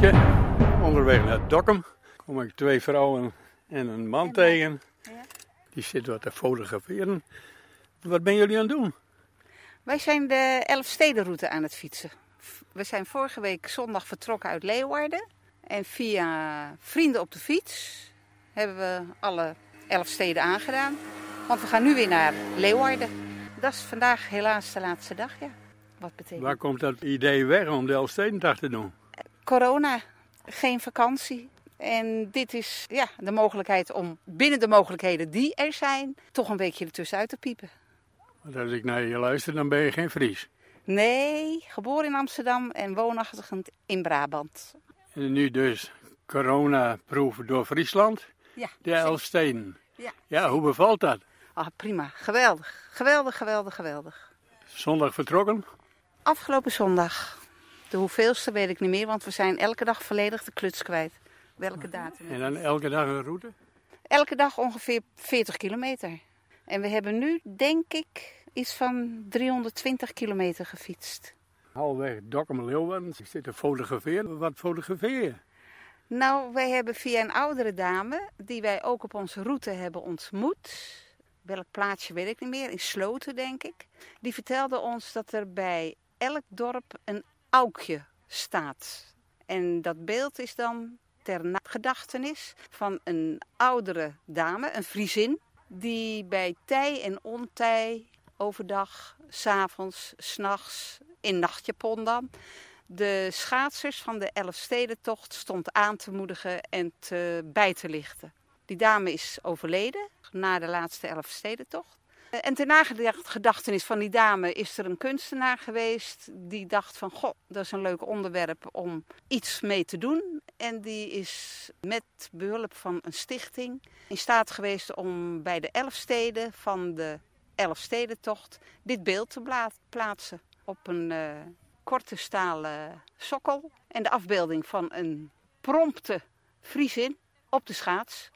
fietsje. Onderweg naar Dokkum kom ik 2 vrouwen en een man tegen. Die zitten wat te fotograferen. Wat ben jullie aan het doen? Wij zijn de Elfstedenroute aan het fietsen. We zijn vorige week zondag vertrokken uit Leeuwarden. En via Vrienden op de Fiets hebben we alle 11 steden aangedaan. Want we gaan nu weer naar Leeuwarden. Dat is vandaag helaas de laatste dag, ja. Wat betekent? Waar komt dat idee weg om de Elfstedendag te doen? Corona, geen vakantie. En dit is de mogelijkheid om binnen de mogelijkheden die er zijn, toch een weekje ertussenuit te piepen. Want als ik naar je luister, dan ben je geen Fries. Nee, geboren in Amsterdam en woonachtig in Brabant. En nu dus coronaproef door Friesland, Ja, de Elfsteden. Ja. Ja, hoe bevalt dat? Ah, prima, geweldig. Geweldig. Zondag vertrokken? Afgelopen zondag. De hoeveelste weet ik niet meer, want we zijn elke dag volledig de kluts kwijt. Welke datum? En dan elke dag een route? Elke dag ongeveer 40 kilometer. En we hebben nu, denk ik, iets van 320 kilometer gefietst. Halfweg Dokkum-Leeuwarden. Ik zit te fotograferen. Wat fotografeer je? Nou, wij hebben via een oudere dame, die wij ook op onze route hebben ontmoet. Welk plaatsje weet ik niet meer, in Sloten denk ik. Die vertelde ons dat er bij elk dorp een aukje staat. En dat beeld is dan ter nagedachtenis van een oudere dame, een Friesin, die bij tij en ontij, overdag, 's avonds, 's nachts, in nachtjapon dan, de schaatsers van de Elfstedentocht stond aan te moedigen en bij te lichten. Die dame is overleden na de laatste Elfstedentocht. En ter nagedachtenis van die dame is er een kunstenaar geweest die dacht van, goh, dat is een leuk onderwerp om iets mee te doen. En die is met behulp van een stichting in staat geweest om bij de 11 steden van de Elfstedentocht dit beeld te plaatsen op een korte stalen sokkel. En de afbeelding van een prompte Friesin op de schaats.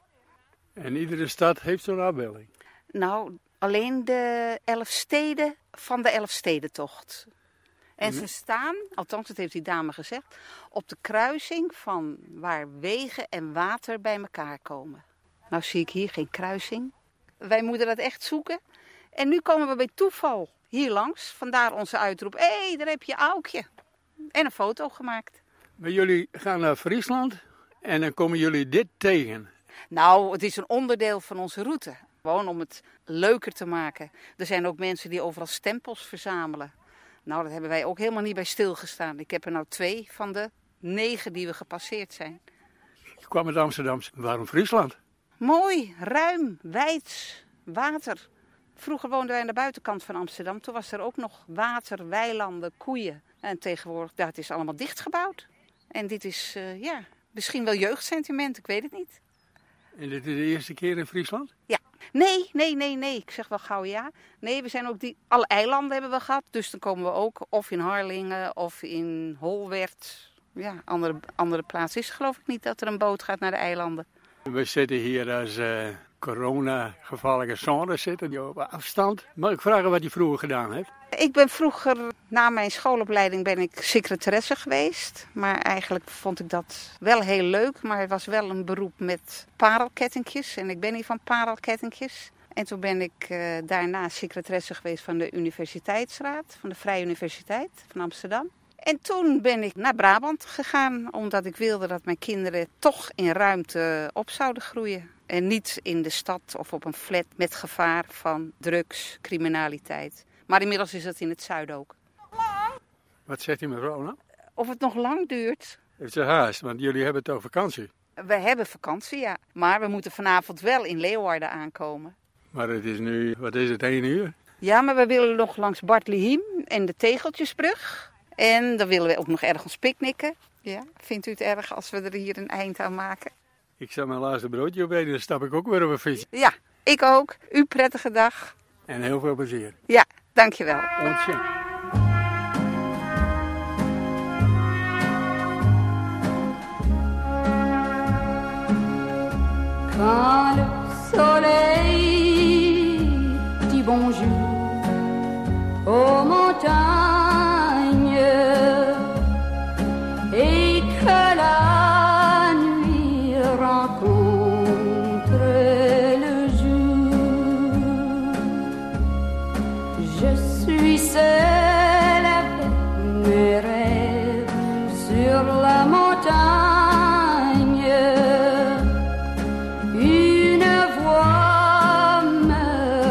En iedere stad heeft zo'n afbeelding? Nou, alleen de 11 steden van de Elfstedentocht. En ze staan, althans dat heeft die dame gezegd, op de kruising van waar wegen en water bij elkaar komen. Nou zie ik hier geen kruising. Wij moeten dat echt zoeken. En nu komen we bij toeval hier langs. Vandaar onze uitroep, hé, daar heb je Aukje. En een foto gemaakt. Maar jullie gaan naar Friesland en dan komen jullie dit tegen. Nou, het is een onderdeel van onze route. Gewoon om het leuker te maken. Er zijn ook mensen die overal stempels verzamelen. Nou, dat hebben wij ook helemaal niet bij stilgestaan. Ik heb er nou 2 van de 9 die we gepasseerd zijn. Je kwam uit Amsterdam. Waarom Friesland? Mooi, ruim, wijd, water. Vroeger woonden wij aan de buitenkant van Amsterdam. Toen was er ook nog water, weilanden, koeien. En tegenwoordig, het is allemaal dichtgebouwd. En dit is, misschien wel jeugdsentiment, ik weet het niet. En dit is de eerste keer in Friesland? Ja. Nee. Ik zeg wel gauw ja. Nee, we zijn ook alle eilanden hebben we gehad. Dus dan komen we ook of in Harlingen of in Holwerd. Ja, andere plaats is geloof ik niet dat er een boot gaat naar de eilanden. We zitten hier als corona-gevallige zone zitten, op afstand. Mag ik vragen wat je vroeger gedaan hebt? Ik ben vroeger, na mijn schoolopleiding, ben ik secretaresse geweest. Maar eigenlijk vond ik dat wel heel leuk. Maar het was wel een beroep met parelkettingjes. En ik ben niet van parelkettingjes. En toen ben ik daarna secretaresse geweest van de Universiteitsraad, van de Vrije Universiteit van Amsterdam. En toen ben ik naar Brabant gegaan, omdat ik wilde dat mijn kinderen toch in ruimte op zouden groeien. En niet in de stad of op een flat met gevaar van drugs, criminaliteit. Maar inmiddels is het in het zuiden ook. Wat zegt die mevrouw nou? Of het nog lang duurt? Heeft ze haast, want jullie hebben toch vakantie? We hebben vakantie, ja. Maar we moeten vanavond wel in Leeuwarden aankomen. Maar het is nu, wat is het, 1 uur? Ja, maar we willen nog langs Bartlihem en de Tegeltjesbrug. En dan willen we ook nog ergens picknicken. Ja, vindt u het erg als we er hier een eind aan maken? Ik zal mijn laatste broodje opeten, dan stap ik ook weer op een fiets. Ja, ik ook. U prettige dag. En heel veel plezier. Ja, dankjewel. Ontzettend. Quand le soleil dit bonjour aux montagnes et que la sur la montagne, une voix me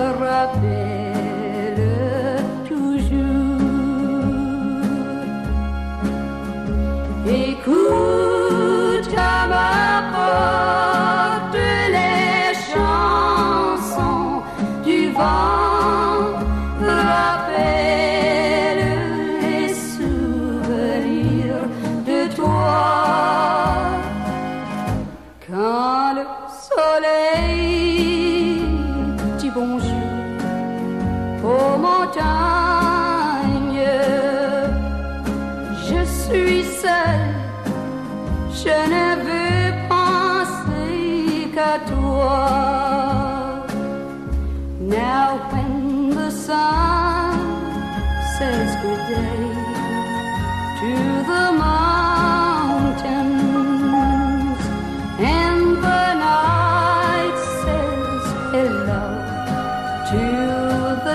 rappelle toujours. Écoute à ma porte les chansons du vent, rappelle les souvenirs de toi. Quand le soleil dit bonjour aux montagnes, je suis seule, je ne veux penser qu'à toi. Now when the sun says good day to the mountains, and the night says hello to the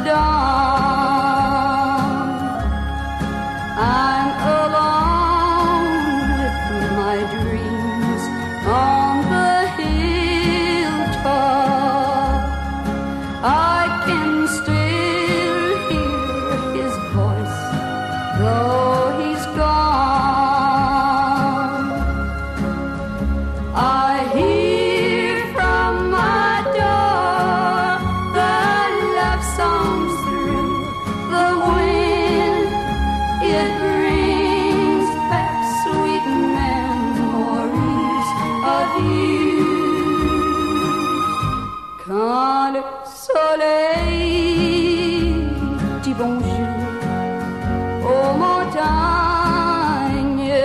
dawn, I'm alone with my dreams on the hilltop. I can still hear his voice, though he's gone. I hear from my door the love songs through the wind. It brings back sweet memories of you. Quand le soleil dit bonjour aux montagnes,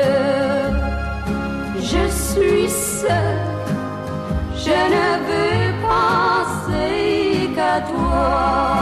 je suis seule, je ne veux penser qu'à toi.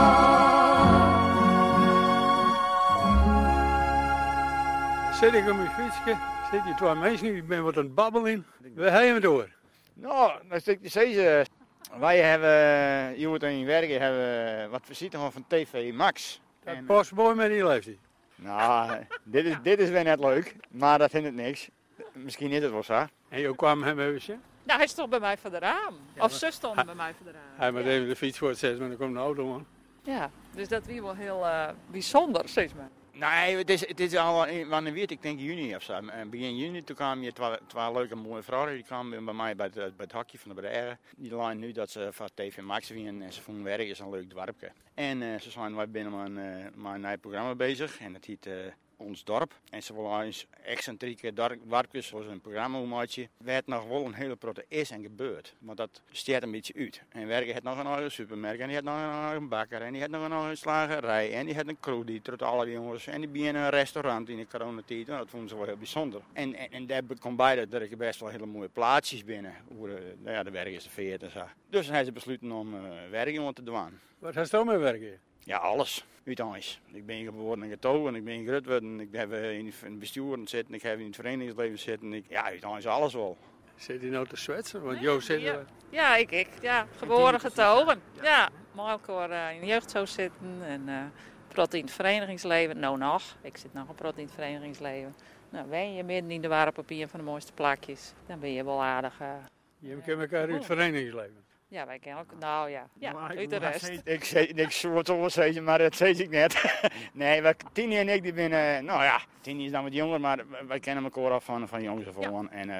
Zit ik op mijn fietsje, zit die twee mensen, ik ben wat aan het babbelen. We gaan door. Nou, dat stuk te zeggen. Wij hebben hier in werken hebben wat visite van TV Max. Dat past mooi met die leeftijd. Nou, dit is weer net leuk, maar dat vind ik niks. Misschien is het wel zo. En je kwam hem even zien? Nou, hij stond bij mij voor de raam. Ja, of ze stonden bij mij voor de raam. Hij moet even de fiets voor het zetten, maar dan komt de auto aan. Ja, dus dat was wel heel bijzonder, steeds maar. Nee, het is al, wanneer weet ik denk juni of zo. Begin juni, toen kwamen hier twee leuke mooie vrouwen. Die kwamen bij mij bij het hakje van de Brede. Die lijnen nu dat ze van TV Max winnen en ze vonden werk is een leuk dorpje. En ze zijn wij binnen mijn nieuw programma bezig en dat heet Ons Dorp. En ze willen eens excentrieke dorpjes zoals een programmaatje. Waar nog wel een hele grote is en gebeurt. Maar dat steekt een beetje uit. En werken heeft nog een eigen supermarkt en die heeft nog een eigen bakker en die heeft nog een eigen slagerij en die heeft een kroeg die tot alle jongens en die beginnen een restaurant in de coronatijd. Nou, dat vonden ze wel heel bijzonder. En daar komt bij dat er best wel hele mooie plaatsjes binnen. Ja, de werk is de 40 en zo. Dus dan hebben ze besloten om werken te doen. Wat gaat je mee werken? Ja, alles. Uiteindelijk. Ik ben geboren en getogen, ik ben groot geworden, ik heb in het bestuur zitten, ik heb in het verenigingsleven zitten. Ja, uiteindelijk alles wel. Zit hij nou te zwetsen? Want Joost zit er... Ja, ik. Ja, geboren, getogen. Ja, maar ook in de jeugdzo zitten en prot in het verenigingsleven. Nou nog, ik zit nog een prot in het verenigingsleven. Nou, ben je midden in de ware op een van de mooiste plakjes, dan ben je wel aardig. Je kent elkaar uit het verenigingsleven. Ja, wij kennen ook. Nou ja, uit de rest. Ik zou het wel zeggen, maar dat zei ik net. Nee, Tini en ik die zijn, nou ja, Tini is dan wat jonger, maar wij kennen elkaar al van jongens af aan. En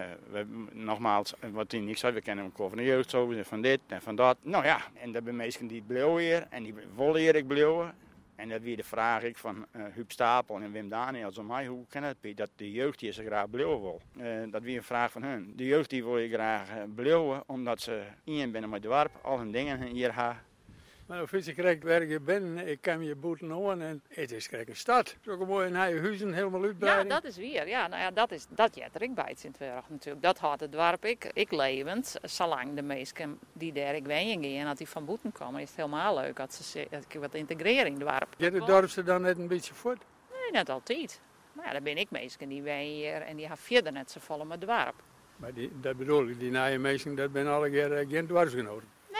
nogmaals, wat Tini en ik zei, we kennen elkaar van de jeugd, zo, van dit en van dat. Nou ja, en dat zijn mensen die blijven hier en die willen hier blijven. En dat weer de vraag ik van Huub Stapel en Wim Daniels aan mij, hoe kan het dat de jeugd hier zo graag blijven wil? Dat weer een vraag van hun. De jeugd die wil je graag blijven, omdat ze in binnen met de dorp, al hun dingen hier hebben. Maar als je krijgt waar je bent, ik kan je boeten aan en het is krijg een stad. Zo een mooie nieuwe huizen, helemaal uitbreiding. Ja, dat is weer. Ja, nou ja, dat jet er ik bij het Sint-Wurg natuurlijk. Dat had het dorp ik levend. Zolang de meesten die daar ik ween gaan, dat die van boeten komen, is het helemaal leuk dat ze wat integreren in het dorp. Gaat het dorp ze dan net een beetje voort? Nee, niet altijd. Maar ja, dan ben ik meesten die ween hier en die hebben verder net zo vol met het dorp. Maar dat bedoel ik, die nieuwe mensen, dat zijn alle keer geen dwarsgenoten.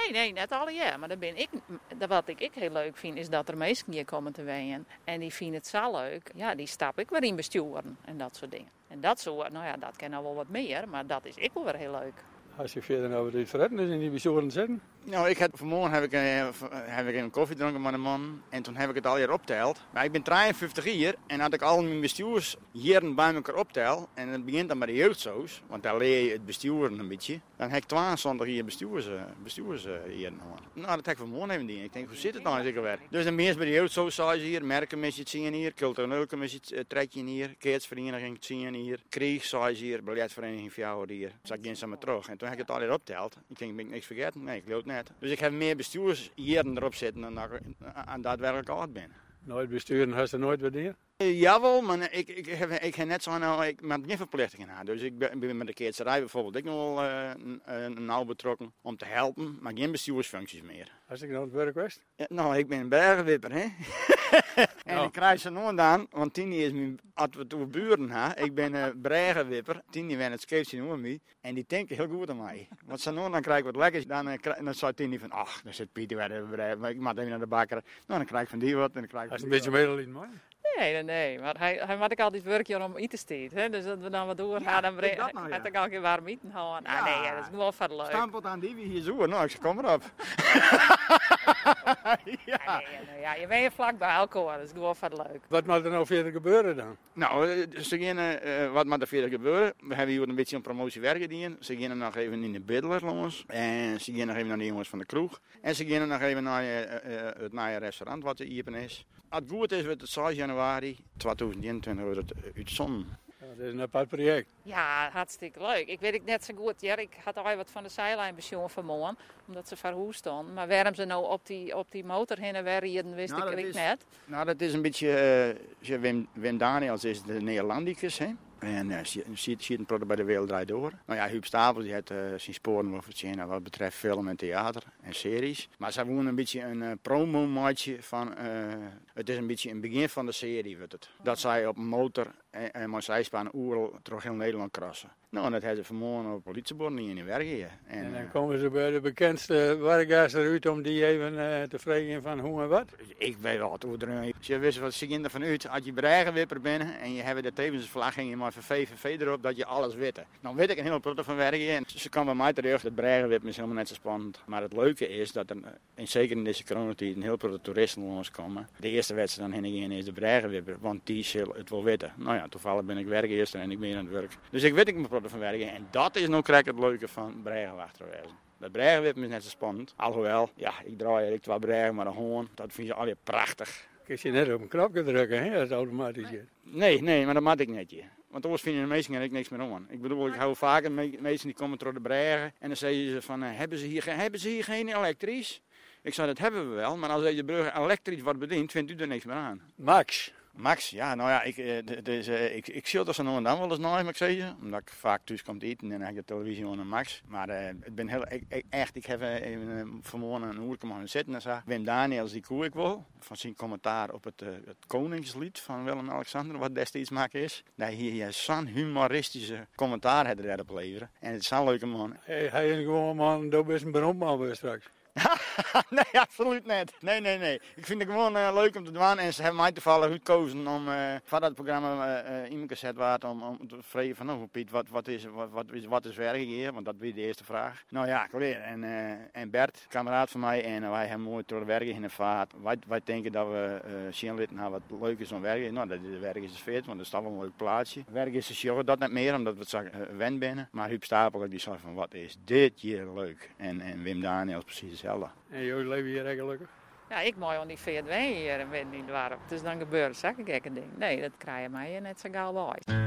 Nee, net alle jaar. Maar wat ik heel leuk vind, is dat er mensen hier komen te wonen. En die vinden het zo leuk. Ja, die stap ik weer in besturen en dat soort dingen. En dat soort, nou ja, dat kan nou wel wat meer, maar dat is ik wel weer heel leuk. Als je verder over dit verretten is in die besturen zitten. Nou, vanmorgen heb ik een koffie gedronken met een man en toen heb ik het al hier opteld. Maar ik ben 53 jaar en had ik al mijn bestuursjaren bij elkaar optel. En het begint dan bij de jeugdsoos, want daar leer je het besturen een beetje. Dan heb ik 22 jaar bestuursjaren. Nou, dat heb ik vanmorgen even die. Ik denk, hoe zit het nou zeker weer? Dus dan eerst bij de jeugdsoos zei ze hier, merkenmissie het zien hier, culturele commissie het trekje hier, keertsvereniging het zien hier, krieg zei ze hier, balletvereniging voor hier. Zag ik eens aan me terug. En toen heb ik het al hier opteld. Ik denk, ben ik niks vergeten? Nee, ik geloof het net. Dus ik heb meer bestuursjaren erop zitten dan dat ik aan daadwerkelijk oud ben. Nooit besturen, had je nooit wanneer? Jawel, maar ik heb net zo nou, ik heb geen verplichtingen aan. Dus ik ben met de keertserij bijvoorbeeld ook nog wel nauw betrokken om te helpen, maar geen bestuursfuncties meer. Als ik nou het werk was? Ja, nou, ik ben een bergenwipper, hè. En ik krijg ze nooit aan, want Tini is mijn buren, hè. Ik ben een bergenwipper. Tini wen het scheepje noemen mij. En die denken heel goed aan mij. Want ze nooit dan krijg ik wat lekkers, dan zei Tini van, ach, daar zit Pieter weer, ik mag even naar de bakker. Nou, dan krijg ik van die wat en dan krijg ik Als van een die beetje medelijden mooi. Nee, maar hij maakt ik altijd werkje om eten te steken. Dus dat we dan wat doorgaan, dan gaat ik al een keer warm eten houden. Ja. Nee, dat is wel verder leuk. Stampot aan die wie hier zoeken. Nou, ik zeg, kom erop. Ja. Nee, je bent hier vlakbij elkaar, dat is gewoon verder leuk. Wat moet er nou verder gebeuren dan? Nou, wat moet er verder gebeuren? We hebben hier een beetje een promotiewerk gedaan. Ze gaan nog even in de Biddler, jongens. En ze gaan nog even naar de jongens van de kroeg. En ze gaan nog even naar het nieuwe restaurant wat er hier is. Als het goed is, wordt het 6 januari 2021 wordt het uit zon. Ja, dat is een apart project. Ja, hartstikke leuk. Ik weet het net zo goed. Ja, ik had al wat van de zijlijnpensioen vanmorgen, omdat ze verhoest stonden. Maar waarom ze nou op die motor heen en weer reden, wist ik net. Nou, dat is een beetje, Wim Daniels is de Nederlandicus, hè. En ziet een product bij de Wereld Draait Door. Nou ja, Huub Stapel die heeft zijn sporen over China wat betreft film en theater en series. Maar ze wonen een beetje een promo-maatje van, het is een beetje een begin van de serie wordt het. Dat zij op een motor en met zijspan oerl door heel Nederland krassen. Nou, en dat hebben ze vanmorgen op politieborden in werk hier. En dan komen ze bij de bekendste werkgevers eruit om die even te vragen van hoe en wat? Ik weet wel hoe erin. Je wist wat ze ervan uit, als je bergenwipper bent en je hebt de tevens vlag en je maar van VVV erop dat je alles weet. Nou weet ik een heel protto van werken en ze kan bij mij terug, dat bergenwippen is helemaal net zo spannend. Maar het leuke is dat er, en zeker in deze coronatijd, een heel protto toeristen langs komen. De eerste wedstrijd dan heen is de bergenwipper, want die zal het wel weten. Nou ja, toevallig ben ik werkgeester en ik ben aan het werk. Dus ik weet ik mijn protto van werken en dat is nou krijg het leuke van bergenwachterwezen. Dat bregenwippen is net zo spannend. Alhoewel, ja, ik draai er 2 bregen maar een hoorn. Dat vind je alweer prachtig. Kun je net op een knopje drukken, hè, als het automatisch is. Nee, maar dat mag ik net. Want anders vinden de meesten er niks meer om. Ik bedoel, ik hou vaker mensen die komen door de bregen. En dan zeggen ze van, hebben ze hier geen elektrisch? Ik zei, dat hebben we wel. Maar als deze brug elektrisch wordt bediend, vindt u er niks meer aan. Max, ja, nou ja, ik zit er zo nog en dan wel eens naar, mag ik zeggen. Omdat ik vaak thuis kom eten en dan heb ik de televisie aan Max. Maar het ben heel, ik heb even vanmorgen een uur komen zitten en zei Wim Daniels, die koe ik wel. Van zijn commentaar op het Koningslied van Willem-Alexander, wat destijds maken is. Dat hij zo'n humoristische commentaar had erop leveren. En het is zo'n leuke man. Hij is gewoon man, dat is een beroemd weer straks. Nee, absoluut niet. Nee. Ik vind het gewoon leuk om te doen. En ze hebben mij toevallig uitgekozen om van dat programma iemand gezet werd om te vragen van, nou Piet, wat is werk hier? Want dat was de eerste vraag. Nou ja, collega. En Bert, kameraad van mij, en wij hebben mooi door werken in de vaart. Wij denken dat we zien nou wat leuk is om werken. Nou, dat is werk is het vet, want dat is toch wel een leuk plaatsje. Werk is het show, dat niet meer, omdat we het zo wen binnen. Maar Huub Stapel, die zei van, wat is dit hier leuk? En Wim Daniels precies hetzelfde. En jullie leven hier echt gelukkig? Ja, ik mooi aan die VW hier en ben niet waar. Dus dan gebeurt het een gekke ding. Nee, dat krijg je mij net zo gauw bij.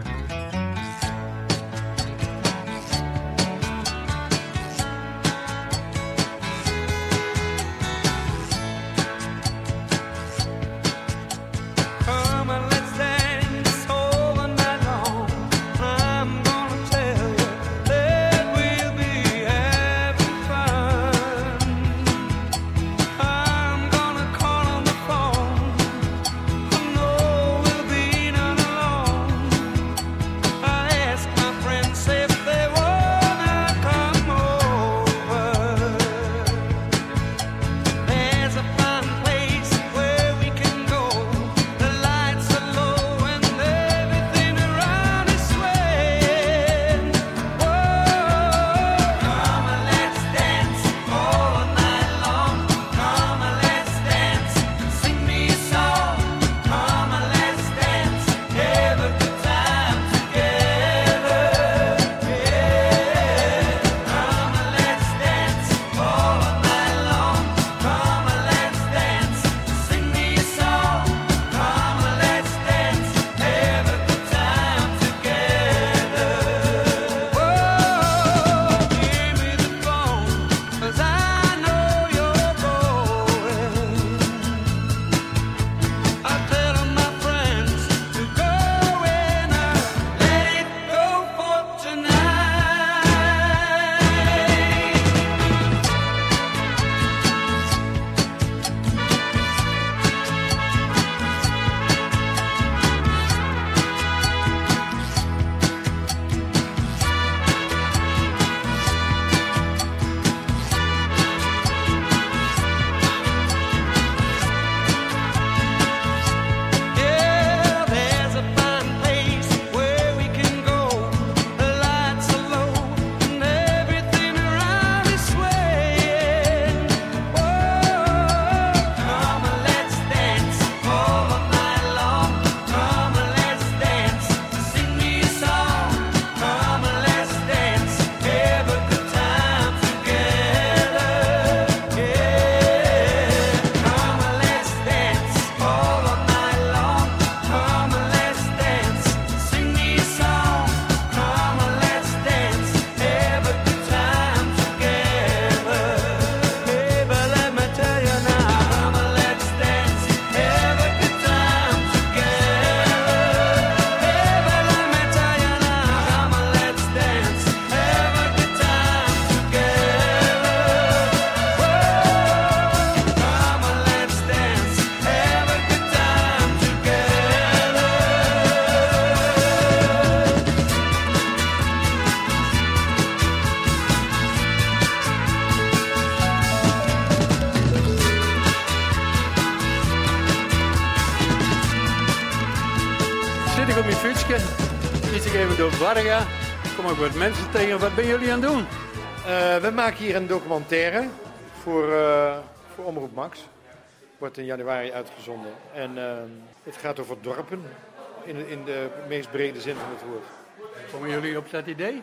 Fiets ik even door Warga. Kom ik wat mensen tegen. Wat ben jullie aan het doen? We maken hier een documentaire voor Omroep Max. Wordt in januari uitgezonden. En het gaat over dorpen in de meest brede zin van het woord. Komen jullie op dat idee?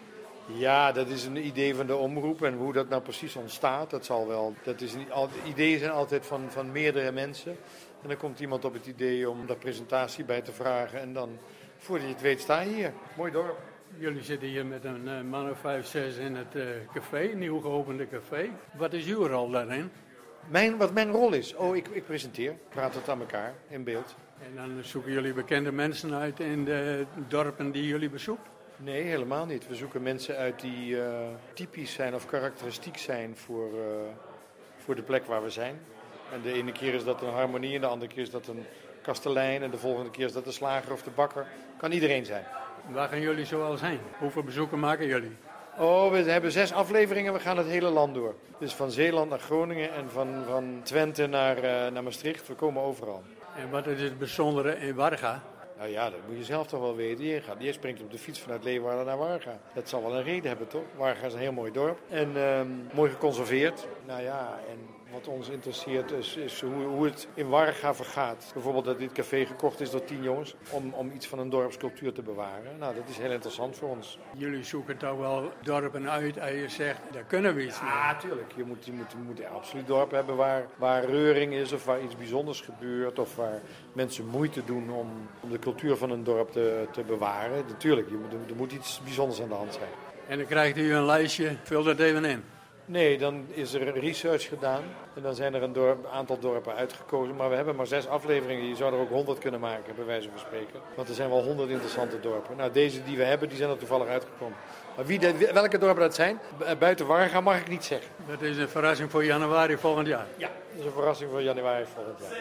Ja, dat is een idee van de omroep en hoe dat nou precies ontstaat, dat zal wel. Ideeën zijn altijd van meerdere mensen. En dan komt iemand op het idee om daar presentatie bij te vragen en dan, voordat je het weet, sta je hier. Mooi dorp. Jullie zitten hier met een man of 5, 6 in het café, een nieuw geopende café. Wat is uw rol daarin? Wat mijn rol is? Ik presenteer, praat het aan elkaar in beeld. En dan zoeken jullie bekende mensen uit in de dorpen die jullie bezoeken? Nee, helemaal niet. We zoeken mensen uit die typisch zijn of karakteristiek zijn voor de plek waar we zijn. En de ene keer is dat een harmonie en de andere keer is dat een kastelein en de volgende keer is dat de slager of de bakker. Kan iedereen zijn. Waar gaan jullie zoal zijn? Hoeveel bezoeken maken jullie? We hebben 6 afleveringen, we gaan het hele land door. Dus van Zeeland naar Groningen en van Twente naar Maastricht. We komen overal. En wat is het bijzondere in Warga? Nou ja, dat moet je zelf toch wel weten. Je springt op de fiets vanuit Leeuwarden naar Warga. Dat zal wel een reden hebben, toch? Warga is een heel mooi dorp. En mooi geconserveerd. Nou ja, en wat ons interesseert is hoe het in Warga vergaat. Bijvoorbeeld dat dit café gekocht is door 10 jongens om iets van een dorpscultuur te bewaren. Nou, dat is heel interessant voor ons. Jullie zoeken toch wel dorpen uit en je zegt, daar kunnen we iets mee. Ja, tuurlijk. Je moet absoluut dorpen hebben waar reuring is of waar iets bijzonders gebeurt. Of waar mensen moeite doen om de cultuur van een dorp te bewaren. Natuurlijk, er moet iets bijzonders aan de hand zijn. En dan krijgt u een lijstje, vul dat even in. Nee, dan is er research gedaan en dan zijn er een aantal dorpen uitgekozen. Maar we hebben maar 6 afleveringen, je zou er ook 100 kunnen maken, bij wijze van spreken. Want er zijn wel 100 interessante dorpen. Nou, deze die we hebben, die zijn er toevallig uitgekomen. Maar welke dorpen dat zijn, buiten Warga, mag ik niet zeggen. Dat is een verrassing voor januari volgend jaar? Ja, dat is een verrassing voor januari volgend jaar.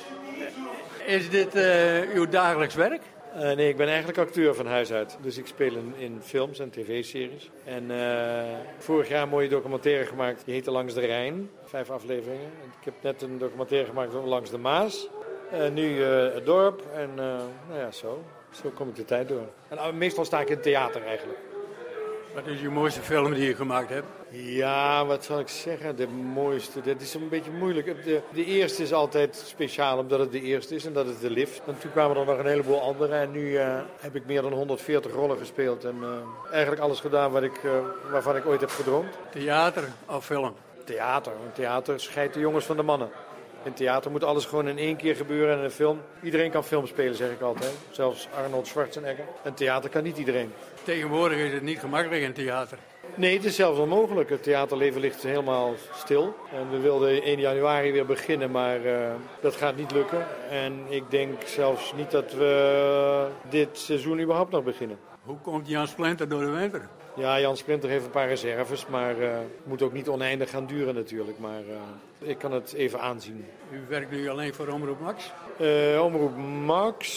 Is dit uw dagelijks werk? Nee, ik ben eigenlijk acteur van huis uit. Dus ik speel in films en tv-series. En vorig jaar een mooie documentaire gemaakt. Die heette Langs de Rijn. 5 afleveringen. Ik heb net een documentaire gemaakt over Langs de Maas. Nu het dorp. En nou ja, zo kom ik de tijd door. En meestal sta ik in het theater eigenlijk. Wat is uw mooiste film die je gemaakt hebt? Ja, wat zal ik zeggen? De mooiste, dat is een beetje moeilijk. De eerste is altijd speciaal omdat het de eerste is en dat is de lift. En toen kwamen er nog een heleboel andere en nu heb ik meer dan 140 rollen gespeeld. En eigenlijk alles gedaan waarvan ik ooit heb gedroomd. Theater of film? Theater. Een theater scheidt de jongens van de mannen. In theater moet alles gewoon in 1 keer gebeuren en in een film. Iedereen kan film spelen, zeg ik altijd. Zelfs Arnold Schwarzenegger. En theater kan niet iedereen. Tegenwoordig is het niet gemakkelijk in theater. Nee, het is zelfs onmogelijk. Het theaterleven ligt helemaal stil. En we wilden 1 januari weer beginnen, maar dat gaat niet lukken. En ik denk zelfs niet dat we dit seizoen überhaupt nog beginnen. Hoe komt Jan Splinter door de winter? Ja, Jan Splinter heeft een paar reserves, maar het moet ook niet oneindig gaan duren natuurlijk. Maar ik kan het even aanzien. U werkt nu alleen voor Omroep Max? Omroep Max,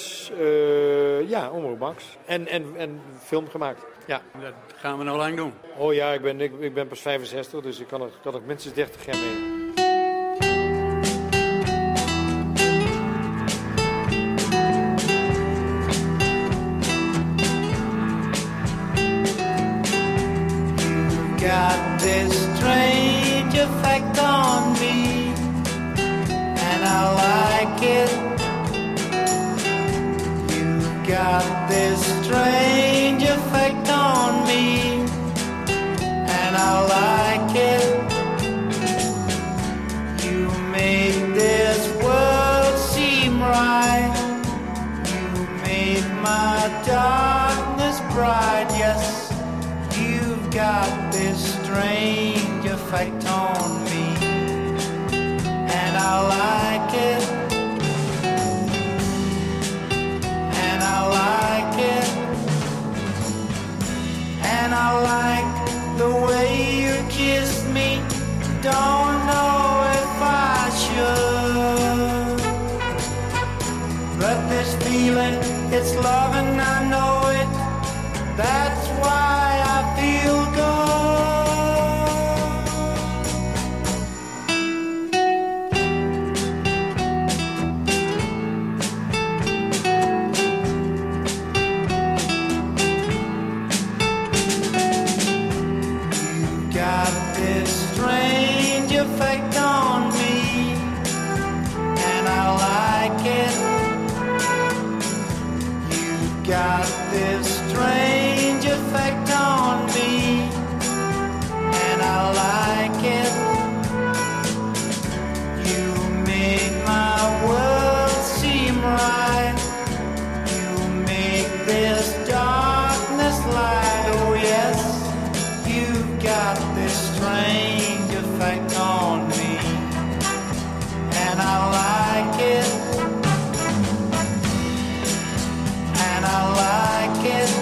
ja, Omroep Max. En film gemaakt, ja. Dat gaan we nog lang doen. Oh ja, ik ben pas 65, dus ik kan er minstens 30 jaar mee. Got this strange effect on me, and I like it. You've got this strange effect on me, and I like it. You make this world seem right. You make my darkness bright, yes. You've got this strange effect on me, and I like it, and I like it, and I like the way you kiss me. Don't know if I should, but this feeling, it's love and I know it. That's why I feel good. got this strange effect on me, and I like it. You make my world seem right. You make this darkness light. Oh yes, you've got this strange effect on me, and I like it. And I like it.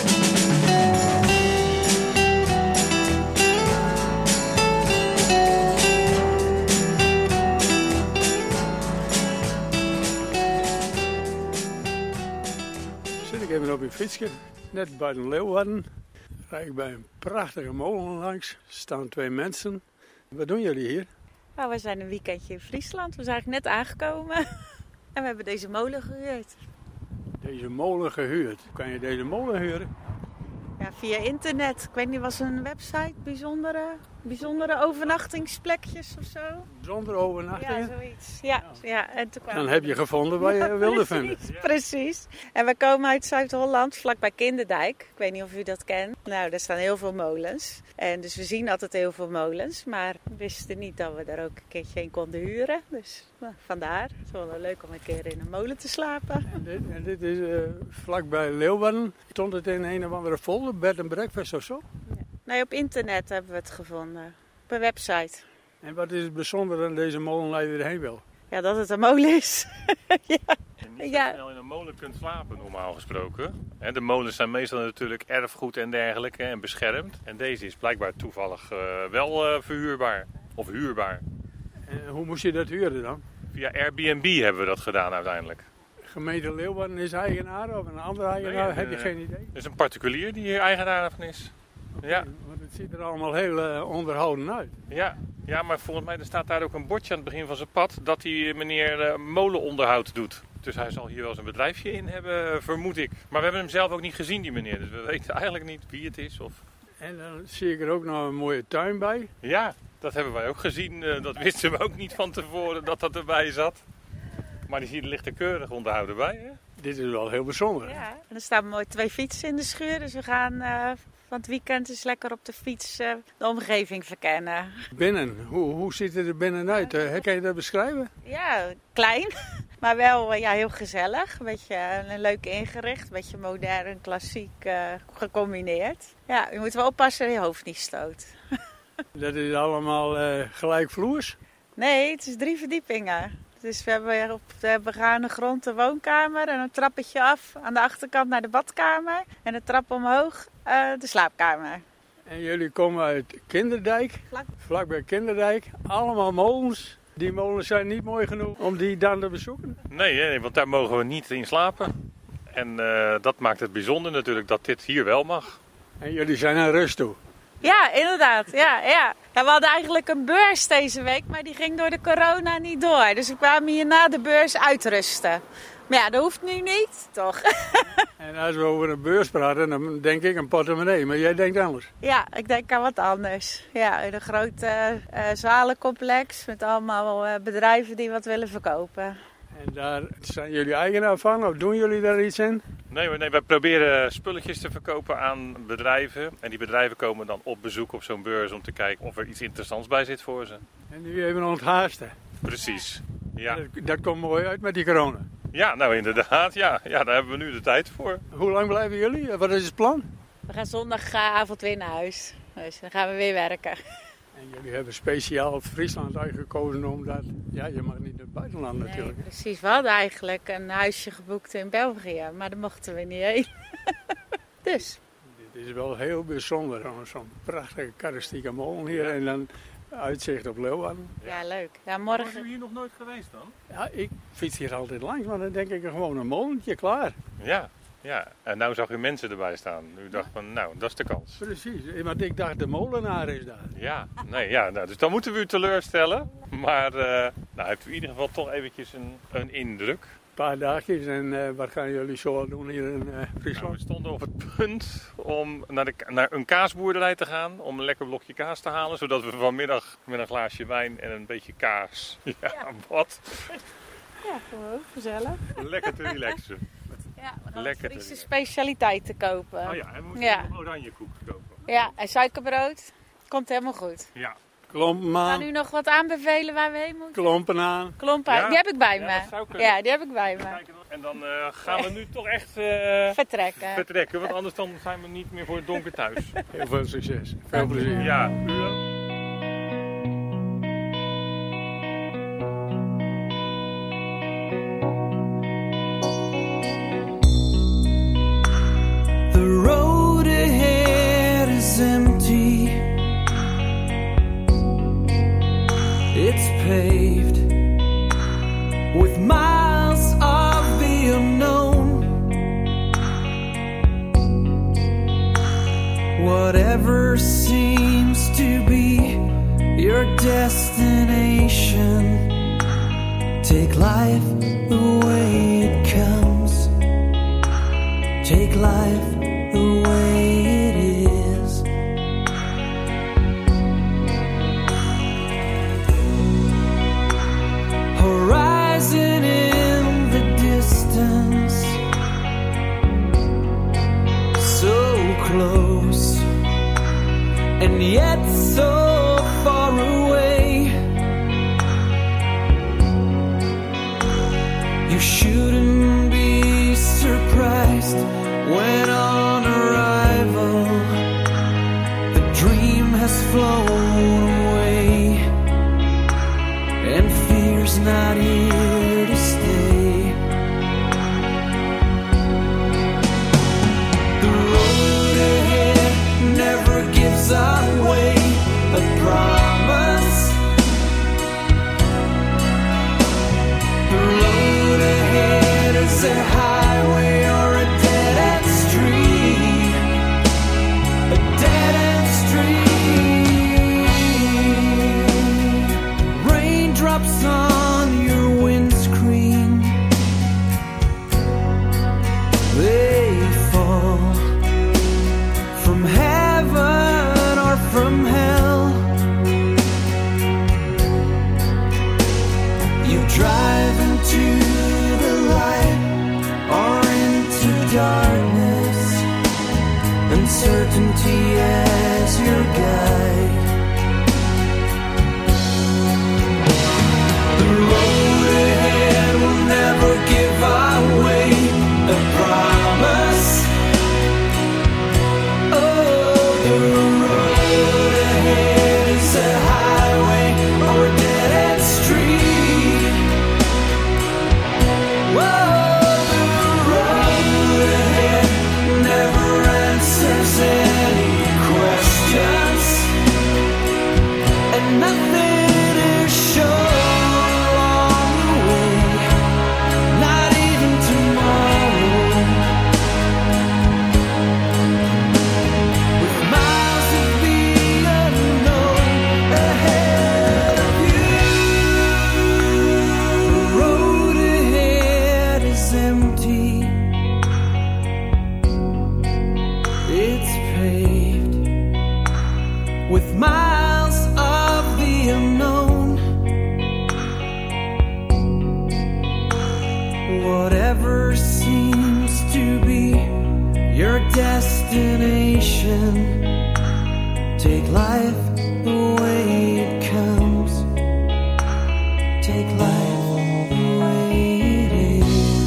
Zit ik even op een fietsje, net buiten Leeuwarden. Rijd ik bij een prachtige molen langs. Er staan 2 mensen. Wat doen jullie hier? Nou, we zijn een weekendje in Friesland. We zijn eigenlijk net aangekomen. En we hebben deze molen gehuurd. Deze molen gehuurd. Kan je deze molen huren? Ja, via internet. Ik weet niet, was een website? Bijzondere overnachtingsplekjes of zo? Zonder overnachtingen? Ja, zoiets. Ja. En toen Dan heb je gevonden waar je wilde vinden. Precies. En we komen uit Zuid-Holland, vlakbij Kinderdijk. Ik weet niet of u dat kent. Nou, daar staan heel veel molens. En dus we zien altijd heel veel molens. Maar we wisten niet dat we daar ook een keertje een konden huren. Dus vandaar. Het is wel leuk om een keer in een molen te slapen. En dit is vlakbij Leeuwarden. Stond het in een of andere folder, bed and breakfast of zo? Nee, op internet hebben we het gevonden. Op een website. En wat is het bijzonder aan deze molen waar je erheen wil? Ja, dat het een molen is. Ja. En niet zo snel in een molen kunt slapen, normaal gesproken. De molens zijn meestal natuurlijk erfgoed en dergelijke en beschermd. En deze is blijkbaar toevallig wel verhuurbaar of huurbaar. En hoe moest je dat huren dan? Via Airbnb hebben we dat gedaan uiteindelijk. Gemeente Leeuwarden is eigenaar of een andere eigenaar? Nee, heb je geen idee? Het is een particulier die hier eigenaar van is. Ja. Want het ziet er allemaal heel onderhouden uit. Ja, maar volgens mij er staat daar ook een bordje aan het begin van zijn pad dat die meneer molenonderhoud doet. Dus hij zal hier wel zijn bedrijfje in hebben, vermoed ik. Maar we hebben hem zelf ook niet gezien, die meneer. Dus we weten eigenlijk niet wie het is. Of... En dan zie ik er ook nog een mooie tuin bij. Ja, dat hebben wij ook gezien. Dat wisten we ook niet van tevoren dat erbij zat. Maar die ligt er keurig onderhouden bij, hè? Dit is wel heel bijzonder. Ja, en er staan mooi 2 fietsen in de schuur. Dus we gaan van het weekend eens lekker op de fiets de omgeving verkennen. Binnen, hoe ziet het er binnenuit? Kan je dat beschrijven? Ja, klein, maar wel heel gezellig. Een beetje leuk ingericht, een beetje modern, klassiek gecombineerd. Ja, je moet wel oppassen dat je hoofd niet stoot. Dat is allemaal gelijkvloers? Nee, het is 3 verdiepingen. Dus we hebben op de begane grond de woonkamer en een trappetje af aan de achterkant naar de badkamer. En een trap omhoog de slaapkamer. En jullie komen uit Kinderdijk, vlakbij Kinderdijk. Allemaal molens. Die molens zijn niet mooi genoeg om die dan te bezoeken? Nee, want daar mogen we niet in slapen. En dat maakt het bijzonder natuurlijk dat dit hier wel mag. En jullie zijn aan rust toe? Ja, inderdaad. Ja, we hadden eigenlijk een beurs deze week, maar die ging door de corona niet door. Dus we kwamen hier na de beurs uitrusten. Maar ja, dat hoeft nu niet, toch? En als we over een beurs praten, dan denk ik een portemonnee. Maar jij denkt anders? Ja, ik denk aan wat anders. Ja, een groot zalencomplex met allemaal bedrijven die wat willen verkopen. En daar zijn jullie eigenaar van of doen jullie daar iets in? Nee, wij proberen spulletjes te verkopen aan bedrijven. En die bedrijven komen dan op bezoek op zo'n beurs om te kijken of er iets interessants bij zit voor ze. En nu even onthaasten. Precies, ja. Dat komt mooi uit met die corona. Ja, nou inderdaad, ja. Ja, daar hebben we nu de tijd voor. Hoe lang blijven jullie? Wat is het plan? We gaan zondagavond weer naar huis. Dus dan gaan we weer werken. En jullie hebben speciaal Friesland uitgekozen omdat, ja, je mag niet naar het buitenland natuurlijk. Nee, precies. We hadden eigenlijk een huisje geboekt in België, maar daar mochten we niet heen. Dus. Dit is wel heel bijzonder, zo'n prachtige karakteristieke molen hier en dan uitzicht op Leeuwarden. Ja, leuk. Ja, morgen... Was u hier nog nooit geweest dan? Ja, ik fiets hier altijd langs, maar dan denk ik gewoon een molentje, klaar. Ja. En nou zag u mensen erbij staan. U dacht van, nou, dat is de kans. Precies, want ik dacht de molenaar is daar. Ja, dus dan moeten we u teleurstellen. Maar heeft u in ieder geval toch eventjes een indruk. Een paar dagjes en wat gaan jullie zo doen hier in Friesland? Nou, we stonden op het punt om naar een kaasboerderij te gaan. Om een lekker blokje kaas te halen. Zodat we vanmiddag met een glaasje wijn en een beetje kaas. Ja, wat? Ja, gewoon gezellig. Lekker te relaxen. Ja, we gaan Lekker Friese te specialiteiten kopen. Oh ja, en we moeten Ja. nog oranjekoek kopen. Ja, en suikerbrood. Komt helemaal goed. Ja. Klompen Gaan aan, u nog wat aanbevelen waar we heen moeten? klompen aan. Klompen, Ja. die heb ik bij Ja, me. dat zou kunnen. Ja, die heb ik bij me. Kijken dan. En dan gaan we nu toch echt Vertrekken. want anders dan zijn we niet meer voor het donker thuis. Heel veel succes. Veel plezier. Ja. The road ahead is empty. It's paved with miles of the unknown. Whatever seems to be your destination, take life the way it comes. Take life the way it is. Horizon in the distance, so close and yet so far away. You shouldn't be surprised when on arrival the dream has flown away and fear's not here to stay. The road ahead never gives away a promise. The road ahead is a highway or a dead-end street. A dead-end street. Raindrops on your windscreen, they fall from heaven or from hell. You drive into the light or into darkness, uncertainty as your guide. The road ahead will never give away a promise. Oh, the road ahead is a highway or a dead-end street. Whoa, the road ahead never answers any questions, and nothing is sure along the way, not even tomorrow. With miles of the unknown ahead of you, the road ahead is empty. It's paved with miles of the unknown. Whatever seems to be your destination, take life the way it comes. Take life the way it is.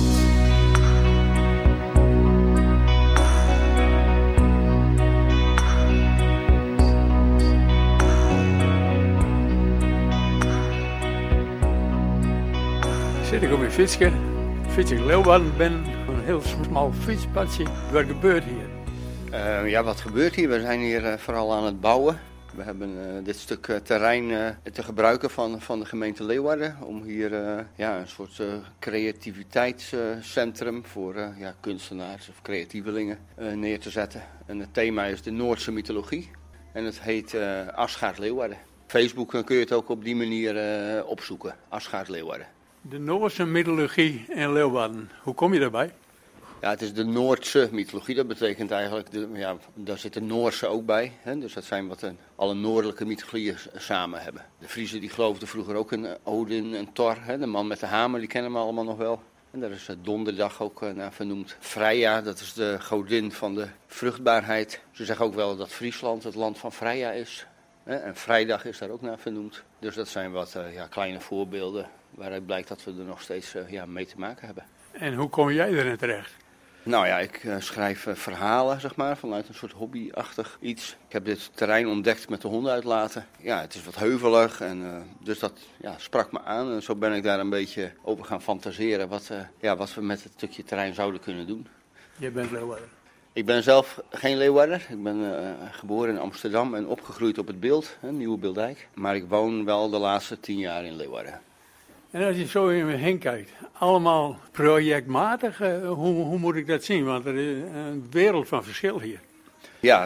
Zit ik op mijn fietsje, fiets ik Leeuwarden ben, een heel smal fietspadje. Wat gebeurt hier? Ja, wat gebeurt hier? We zijn hier vooral aan het bouwen. We hebben dit stuk terrein te gebruiken van de gemeente Leeuwarden om hier een soort creativiteitscentrum voor kunstenaars of creatievelingen neer te zetten. En het thema is de Noordse mythologie en het heet Asgaard Leeuwarden. Facebook kun je het ook op die manier opzoeken, Asgaard Leeuwarden. De Noorse mythologie in Leeuwarden, hoe kom je daarbij? Ja, het is de Noordse mythologie. Dat betekent eigenlijk, daar zit de Noorse ook bij. Hè? Dus dat zijn wat alle noordelijke mythologieën samen hebben. De Friezen die geloofden vroeger ook in Odin en Thor. Hè? De man met de hamer, die kennen we allemaal nog wel. En daar is donderdag ook naar vernoemd. Freya, dat is de godin van de vruchtbaarheid. Ze zeggen ook wel dat Friesland het land van Freya is. En vrijdag is daar ook naar vernoemd. Dus dat zijn wat kleine voorbeelden waaruit blijkt dat we er nog steeds mee te maken hebben. En hoe kom jij erin terecht? Nou ja, ik schrijf verhalen, zeg maar, vanuit een soort hobbyachtig iets. Ik heb dit terrein ontdekt met de honden uitlaten. Ja, het is wat heuvelig en dus dat sprak me aan. En zo ben ik daar een beetje over gaan fantaseren wat we met het stukje terrein zouden kunnen doen. Je bent Leeuwarder. Ik ben zelf geen Leeuwarder. Ik ben geboren in Amsterdam en opgegroeid op het Beeld, Nieuwe Beeldijk. Maar ik woon wel de laatste 10 jaar in Leeuwarden. En als je zo in me heen kijkt, allemaal projectmatig, hoe moet ik dat zien? Want er is een wereld van verschil hier. Ja,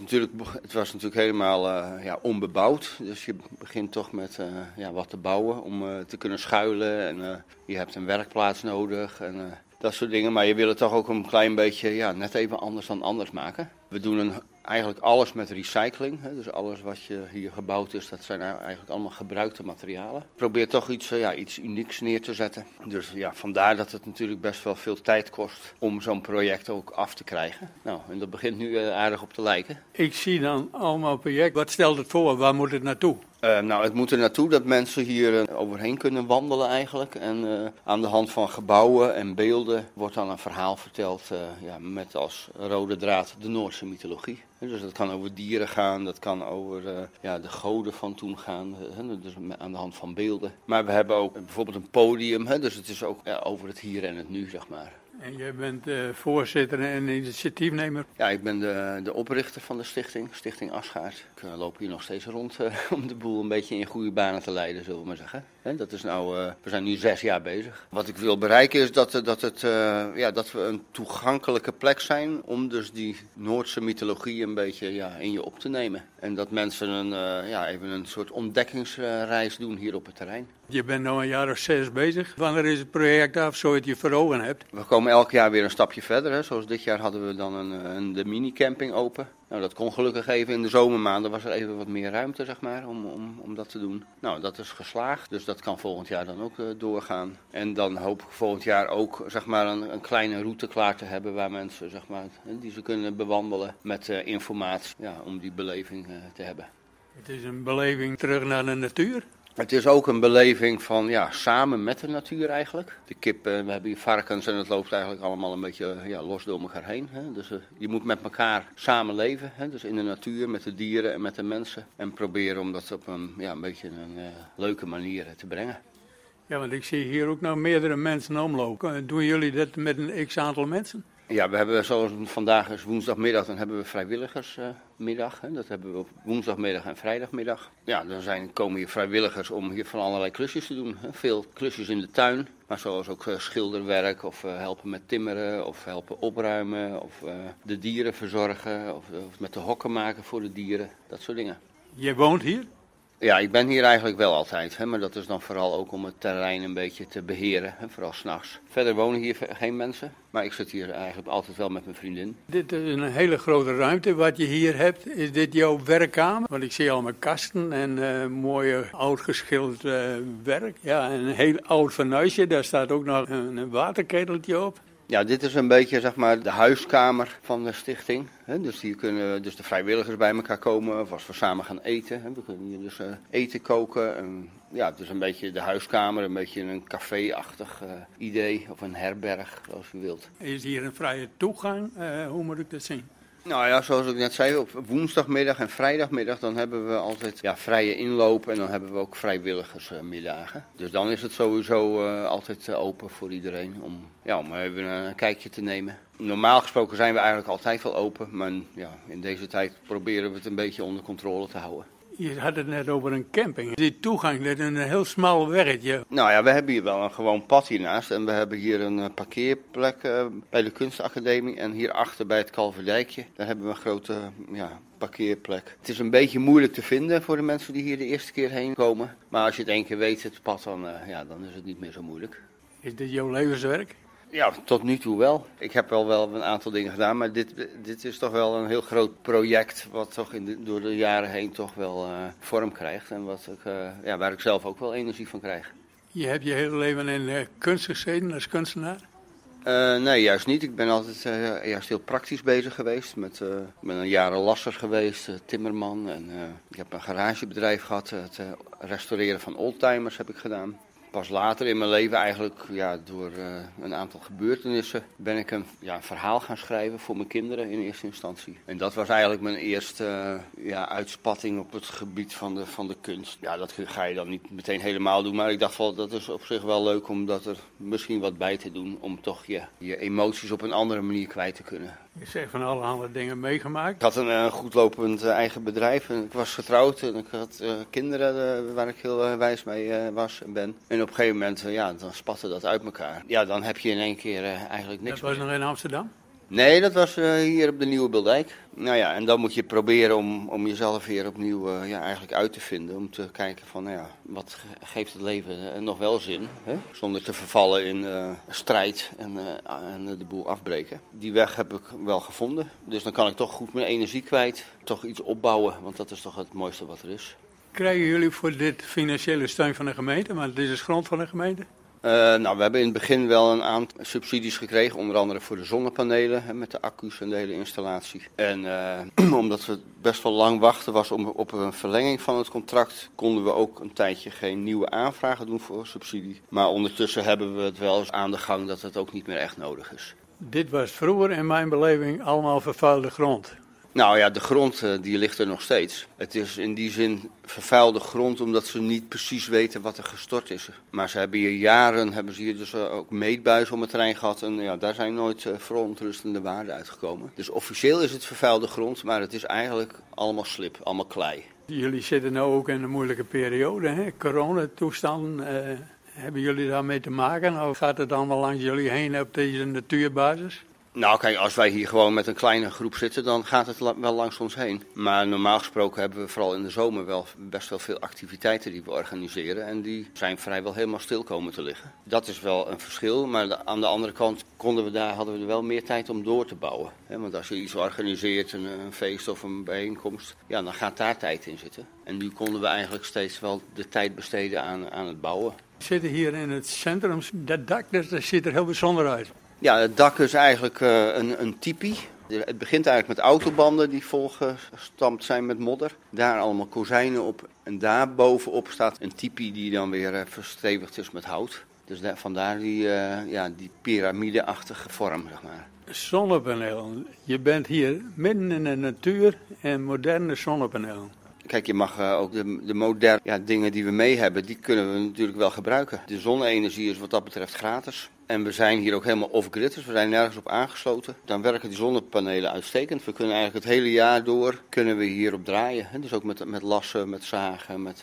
het was natuurlijk helemaal onbebouwd. Dus je begint toch met wat te bouwen om te kunnen schuilen. En je hebt een werkplaats nodig en dat soort dingen. Maar je wil het toch ook een klein beetje net even anders dan anders maken. We doen eigenlijk alles met recycling. Dus alles wat hier gebouwd is, dat zijn eigenlijk allemaal gebruikte materialen. Probeer toch iets unieks neer te zetten. Dus vandaar dat het natuurlijk best wel veel tijd kost om zo'n project ook af te krijgen. Nou, en dat begint nu aardig op te lijken. Ik zie dan allemaal projecten. Wat stelt het voor? Waar moet het naartoe? Het moet er naartoe dat mensen hier overheen kunnen wandelen eigenlijk. En aan de hand van gebouwen en beelden wordt dan een verhaal verteld met als rode draad de Noordse mythologie. Dus dat kan over dieren gaan, dat kan over de goden van toen gaan, dus aan de hand van beelden. Maar we hebben ook bijvoorbeeld een podium, dus het is ook over het hier en het nu, zeg maar. En jij bent voorzitter en initiatiefnemer? Ja, ik ben de oprichter van de Stichting Asgaard. Ik loop hier nog steeds rond om de boel een beetje in goede banen te leiden, zullen we maar zeggen. Dat is we zijn nu 6 jaar bezig. Wat ik wil bereiken is dat we een toegankelijke plek zijn om dus die Noordse mythologie een beetje in je op te nemen. En dat mensen even een soort ontdekkingsreis doen hier op het terrein. Je bent nu een jaar of 6 bezig. Wanneer is het project af, zo je het voor ogen hebt? We komen elk jaar weer een stapje verder. Zoals dit jaar hadden we dan de mini-camping open. Nou, dat kon gelukkig even in de zomermaanden. Was er even wat meer ruimte, zeg maar, om dat te doen. Nou, dat is geslaagd. Dus dat kan volgend jaar dan ook doorgaan. En dan hoop ik volgend jaar ook, zeg maar, een kleine route klaar te hebben waar mensen, zeg maar, die ze kunnen bewandelen met informatie, om die beleving te hebben. Het is een beleving terug naar de natuur? Het is ook een beleving van samen met de natuur eigenlijk. De kip, we hebben hier varkens en het loopt eigenlijk allemaal een beetje los door elkaar heen. Dus je moet met elkaar samen leven. Dus in de natuur, met de dieren en met de mensen. En proberen om dat op een beetje een leuke manier te brengen. Ja, want ik zie hier ook meerdere mensen omlopen. Doen jullie dat met een x-aantal mensen? Ja, we hebben zoals vandaag is woensdagmiddag, dan hebben we vrijwilligersmiddag. Dat hebben we op woensdagmiddag en vrijdagmiddag. Ja, dan komen hier vrijwilligers om hier van allerlei klusjes te doen. Veel klusjes in de tuin, maar zoals ook schilderwerk of helpen met timmeren of helpen opruimen of de dieren verzorgen of met de hokken maken voor de dieren. Dat soort dingen. Je woont hier? Ja, ik ben hier eigenlijk wel altijd, maar dat is dan vooral ook om het terrein een beetje te beheren, vooral 's nachts. Verder wonen hier geen mensen, maar ik zit hier eigenlijk altijd wel met mijn vriendin. Dit is een hele grote ruimte wat je hier hebt. Is dit jouw werkkamer? Want ik zie allemaal kasten en mooie oud geschilderd werk. Ja, een heel oud fornuisje, daar staat ook nog een waterketeltje op. Ja, dit is een beetje, zeg maar, de huiskamer van de stichting. Dus hier kunnen dus de vrijwilligers bij elkaar komen of als we samen gaan eten. We kunnen hier dus eten koken. En ja, het is een beetje de huiskamer, een beetje een café-achtig idee of een herberg, zoals u wilt. Is hier een vrije toegang? Hoe moet ik dat zien? Nou ja, zoals ik net zei, op woensdagmiddag en vrijdagmiddag dan hebben we altijd vrije inloop en dan hebben we ook vrijwilligersmiddagen. Dus dan is het sowieso altijd open voor iedereen om even een kijkje te nemen. Normaal gesproken zijn we eigenlijk altijd wel open, maar in deze tijd proberen we het een beetje onder controle te houden. Je had het net over een camping. Die toegang, dat is een heel smal weggetje. Nou ja, we hebben hier wel een gewoon pad hiernaast. En we hebben hier een parkeerplek bij de kunstacademie. En hierachter bij het Kalverdijkje, daar hebben we een grote parkeerplek. Het is een beetje moeilijk te vinden voor de mensen die hier de eerste keer heen komen. Maar als je het 1 keer weet, het pad, dan is het niet meer zo moeilijk. Is dit jouw levenswerk? Ja, tot nu toe wel. Ik heb wel een aantal dingen gedaan, maar dit is toch wel een heel groot project wat toch door de jaren heen toch wel vorm krijgt. En waar ik zelf ook wel energie van krijg. Je hebt je hele leven in kunst gezeten als kunstenaar? Nee, juist niet. Ik ben altijd juist heel praktisch bezig geweest. Ik ben een jaren lasser geweest, timmerman. En ik heb een garagebedrijf gehad. Het restaureren van oldtimers heb ik gedaan. Pas later in mijn leven eigenlijk, door een aantal gebeurtenissen, ben ik een verhaal gaan schrijven voor mijn kinderen in eerste instantie. En dat was eigenlijk mijn eerste uitspatting op het gebied van de kunst. Ja, dat ga je dan niet meteen helemaal doen, maar ik dacht wel, dat is op zich wel leuk om dat er misschien wat bij te doen, om toch je emoties op een andere manier kwijt te kunnen. Je zegt van allerhande dingen meegemaakt. Ik had een goedlopend eigen bedrijf en ik was getrouwd en ik had kinderen waar ik heel wijs mee was en ben. En op een gegeven moment, dan spatte dat uit elkaar. Ja, dan heb je in één keer eigenlijk niks meer. Dat was nog in Amsterdam? Nee, dat was hier op de Nieuwe Bildijk. Nou ja, en dan moet je proberen om jezelf weer opnieuw eigenlijk uit te vinden. Om te kijken van, wat geeft het leven nog wel zin? Hè? Zonder te vervallen in strijd en de boel afbreken. Die weg heb ik wel gevonden. Dus dan kan ik toch goed mijn energie kwijt. Toch iets opbouwen, want dat is toch het mooiste wat er is. Krijgen jullie voor dit financiële steun van de gemeente? Want dit is grond van de gemeente. We hebben in het begin wel een aantal subsidies gekregen, onder andere voor de zonnepanelen, met de accu's en de hele installatie. En omdat we best wel lang wachten was op een verlenging van het contract, konden we ook een tijdje geen nieuwe aanvragen doen voor subsidie. Maar ondertussen hebben we het wel eens aan de gang dat het ook niet meer echt nodig is. Dit was vroeger in mijn beleving allemaal vervuilde grond. Nou ja, de grond die ligt er nog steeds. Het is in die zin vervuilde grond omdat ze niet precies weten wat er gestort is. Maar ze hebben hier dus ook meetbuizen om het terrein gehad. En daar zijn nooit verontrustende waarden uitgekomen. Dus officieel is het vervuilde grond, maar het is eigenlijk allemaal slip, allemaal klei. Jullie zitten nu ook in een moeilijke periode, hè? Coronatoestand. Hebben jullie daarmee te maken? Of gaat het allemaal langs jullie heen op deze natuurbasis? Nou kijk, als wij hier gewoon met een kleine groep zitten, dan gaat het wel langs ons heen. Maar normaal gesproken hebben we vooral in de zomer wel best wel veel activiteiten die we organiseren. En die zijn vrijwel helemaal stil komen te liggen. Dat is wel een verschil, maar aan de andere kant hadden we er wel meer tijd om door te bouwen. Want als je iets organiseert, een feest of een bijeenkomst, dan gaat daar tijd in zitten. En nu konden we eigenlijk steeds wel de tijd besteden aan het bouwen. We zitten hier in het centrum, dat dak dat ziet er heel bijzonder uit. Ja, het dak is eigenlijk een tipi. Het begint eigenlijk met autobanden die volgestampt zijn met modder. Daar allemaal kozijnen op. En daar bovenop staat een tipi die dan weer verstevigd is met hout. Dus vandaar die piramideachtige vorm, zeg maar. Zonnepanelen. Je bent hier midden in de natuur en moderne zonnepanelen. Kijk, je mag ook de moderne dingen die we mee hebben, die kunnen we natuurlijk wel gebruiken. De zonne-energie is wat dat betreft gratis. En we zijn hier ook helemaal off-grid, dus we zijn nergens op aangesloten. Dan werken die zonnepanelen uitstekend. We kunnen eigenlijk het hele jaar door hierop draaien. Dus ook met lassen, met zagen, met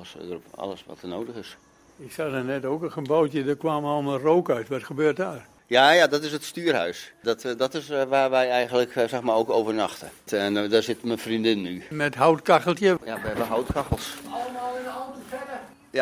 alles wat er nodig is. Ik zag er net ook een gebouwtje, er kwam allemaal rook uit. Wat gebeurt daar? Ja, dat is het stuurhuis. Dat is waar wij eigenlijk ook overnachten. En daar zit mijn vriendin nu. Met houtkacheltje? Ja, we hebben houtkachels. Allemaal in de hand verder?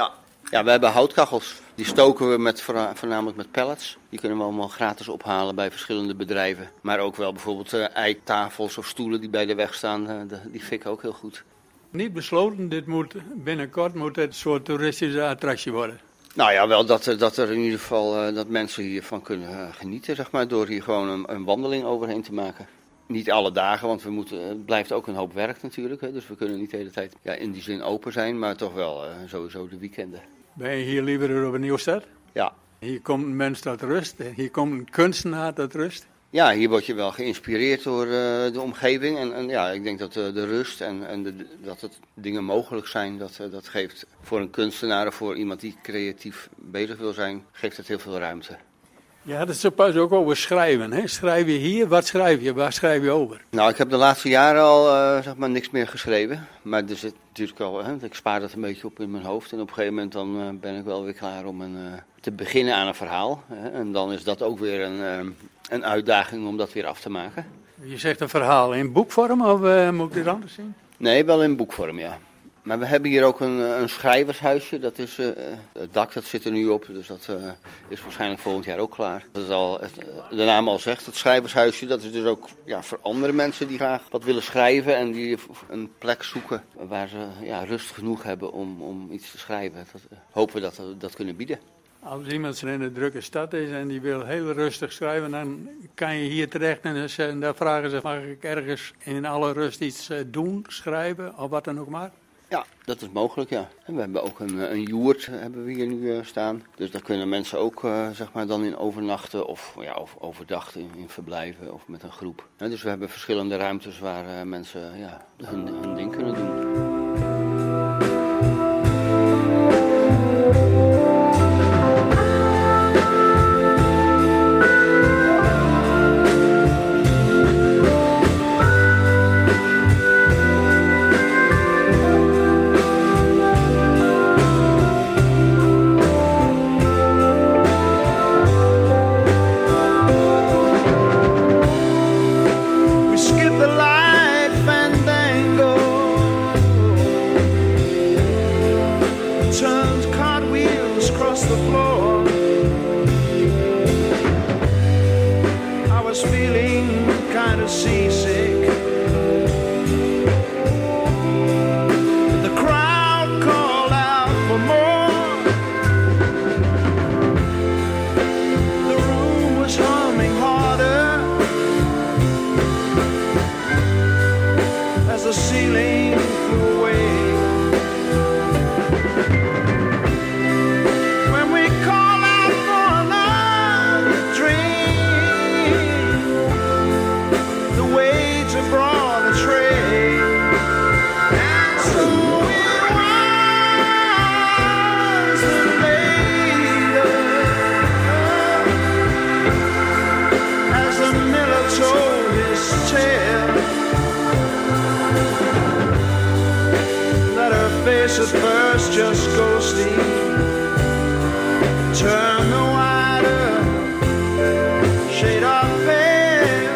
Ja, we hebben houtkachels. Die stoken we voornamelijk met pellets. Die kunnen we allemaal gratis ophalen bij verschillende bedrijven. Maar ook wel bijvoorbeeld eiktafels of stoelen die bij de weg staan. Die fikken ook heel goed. Niet besloten, binnenkort moet het een soort toeristische attractie worden. Nou ja, wel dat er in ieder geval dat mensen hiervan kunnen genieten, door hier gewoon een wandeling overheen te maken. Niet alle dagen, want het blijft ook een hoop werk natuurlijk. Dus we kunnen niet de hele tijd in die zin open zijn, maar toch wel sowieso de weekenden. Ben je hier liever op een Nieuwstad? Ja. Hier komt een mens tot rust, hier komt een kunstenaar tot rust. Ja, hier word je wel geïnspireerd door de omgeving. En ik denk dat de rust en dat het dingen mogelijk zijn, dat geeft voor een kunstenaar of voor iemand die creatief bezig wil zijn, geeft het heel veel ruimte. Je had het zo pas ook over schrijven. Hè? Schrijf je hier? Wat schrijf je? Waar schrijf je over? Nou, ik heb de laatste jaren al niks meer geschreven. Maar er zit natuurlijk al, ik spaar dat een beetje op in mijn hoofd. En op een gegeven moment dan ben ik wel weer klaar om te beginnen aan een verhaal. En dan is dat ook weer een uitdaging om dat weer af te maken. Je zegt een verhaal in boekvorm of moet ik dit anders zien? Nee, wel in boekvorm, ja. Maar we hebben hier ook een schrijvershuisje. Dat is, het dak dat zit er nu op, dus dat is waarschijnlijk volgend jaar ook klaar. Dat is al, de naam al zegt, het schrijvershuisje. Dat is dus ook voor andere mensen die graag wat willen schrijven en die een plek zoeken waar ze rust genoeg hebben om iets te schrijven. Dat hopen we dat we dat kunnen bieden. Als iemand in een drukke stad is en die wil heel rustig schrijven, dan kan je hier terecht en dan vragen ze, mag ik ergens in alle rust iets doen, schrijven of wat dan ook maar? Ja, dat is mogelijk, ja. En we hebben ook een joert hebben we hier nu staan. Dus daar kunnen mensen ook dan in overnachten of overdag in verblijven of met een groep. Dus we hebben verschillende ruimtes waar mensen hun ding kunnen doen. At first just go sleep. Turn the wider shade of veil.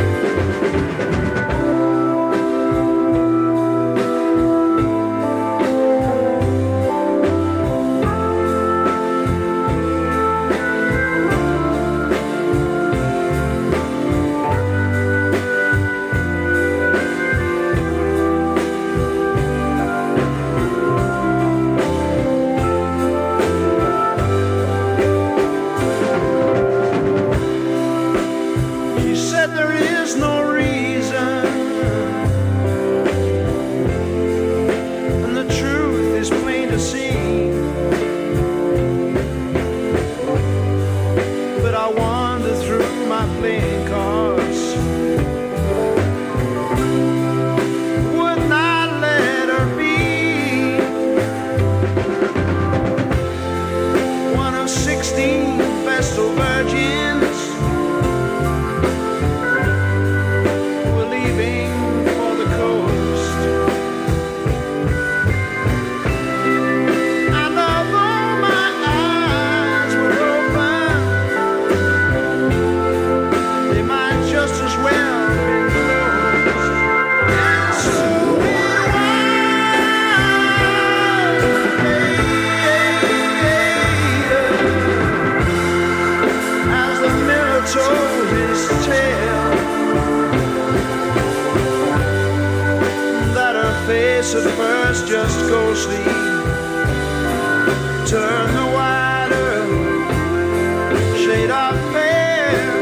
At first just go sleep. Turn the wider shade of veil.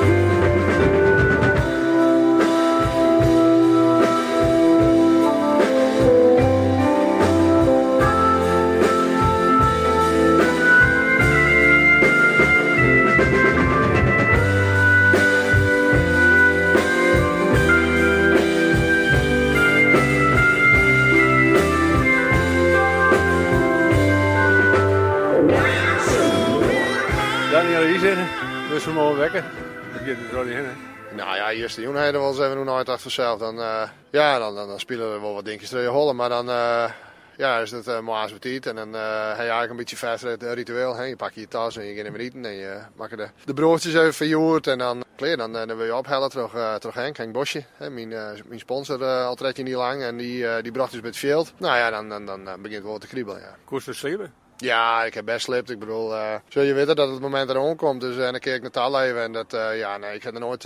Dus we mogen wekken. Dat gaat er zo niet in, hè? Nou ja, eerste jongen wel zijn we nu nooit achter vanzelf. Dan spelen we wel wat dingetjes tegen hollen. Maar dan ja, is het mooi tijd. En dan heb je eigenlijk een beetje vast ritueel. Hè? Je pakt je tas en je gaat naar eten en je maakt de broodjes even verjoerd. En dan wil je ophellen terug Henk, Henk Bosje. Hè? Mijn sponsor al tred je niet lang en die bracht dus bij het veld. Nou ja, dan begint het wel te kriebelen. Ja. Koers te slepen? Ja, ik heb best slipt. Ik bedoel, zul je weten dat het moment eraan komt. Dus dan keer ik naar het alleven. En dat, ik heb er nooit